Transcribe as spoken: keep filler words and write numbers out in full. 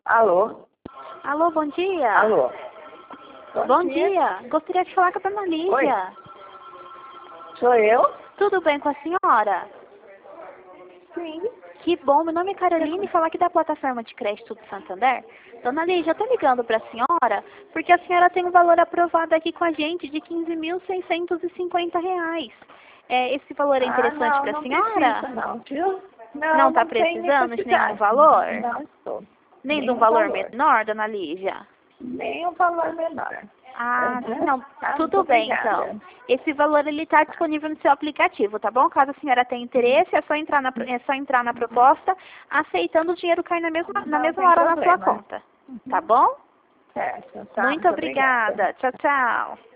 Alô? Alô, bom dia. Alô? Bom, bom dia. dia. Gostaria de falar com a dona Lígia. Oi. Sou eu? Tudo bem com a senhora? Sim. Que bom. Meu nome é Caroline, falar aqui da plataforma de crédito do Santander. Dona Lígia, eu tô ligando para a senhora porque a senhora tem um valor aprovado aqui com a gente de quinze mil seiscentos e cinquenta reais. É, esse valor é interessante ah, para a não, senhora? Não, não, viu? Não, Não está não tem precisando de nenhum necessidade. valor? Não estou. Nem de um Nenhum valor valor. menor, dona Lígia? Nem um valor menor. Ah, Uhum. não, Tá, tudo bem obrigada. então. Esse valor ele está disponível no seu aplicativo, tá bom? Caso a senhora tenha interesse, é só entrar na, é só entrar na proposta, aceitando o dinheiro cair na mesma, na Não mesma tem hora na sua problema. conta. Tá bom? Certo, tá, Muito muito obrigada. obrigada. Tchau, tchau.